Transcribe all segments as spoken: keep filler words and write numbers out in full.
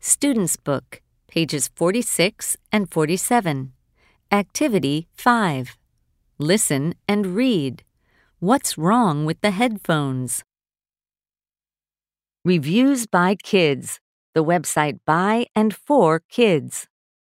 Student's Book, pages forty-six and forty-seven. Activity five. Listen and read. What's wrong with the headphones? Reviews by Kids, the website by and for kids.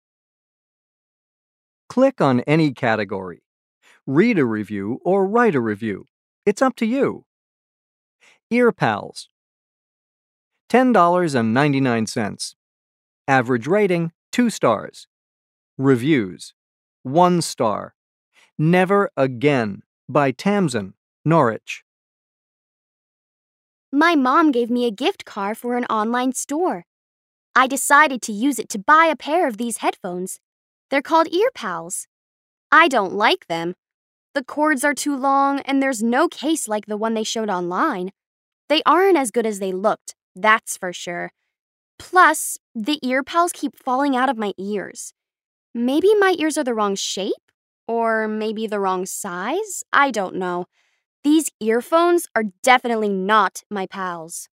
Click on any category. Read a review or write a review. It's up to you. EarPals. ten dollars and ninety-nine cents. Average rating, two stars. Reviews, one star. Never Again by Tamsin, Norwich. My mom gave me a gift card for an online store. I decided to use it to buy a pair of these headphones. They're called EarPals. I don't like them. The cords are too long and there's no case like the one they showed online. They aren't as good as they looked, that's for sure. Plus, the EarPals keep falling out of my ears. Maybe my ears are the wrong shape? Or maybe the wrong size? I don't know. These earphones are definitely not my pals.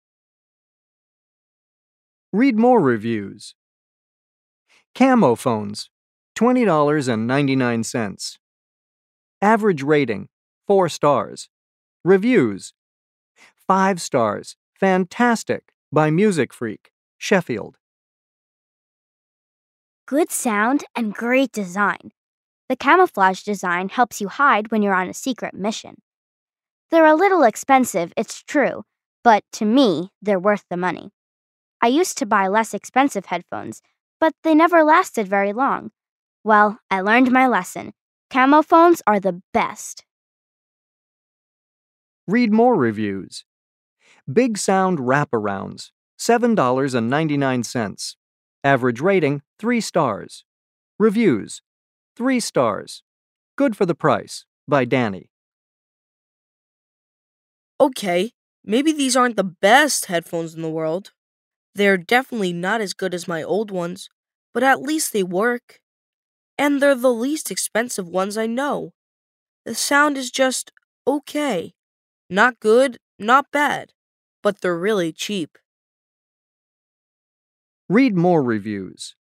Read more reviews. Camo phones, twenty dollars and ninety-nine cents. Average rating, four stars. Reviews, five stars. Fantastic by Music Freak, Sheffield. Good sound and great design. The camouflage design helps you hide when you're on a secret mission. They're a little expensive, it's true, but to me, they're worth the money. I used to buy less expensive headphones, but they never lasted very long. Well, I learned my lesson. Camo phones are the best. Read more reviews. Big Sound Wraparounds, seven dollars and ninety-nine cents. Average rating, three stars. Reviews, three stars. Good for the price, by Danny. Okay, maybe these aren't the best headphones in the world. They're definitely not as good as my old ones, but at least they work. And they're the least expensive ones I know. The sound is just okay. Not good, not bad, but they're really cheap. Read more reviews.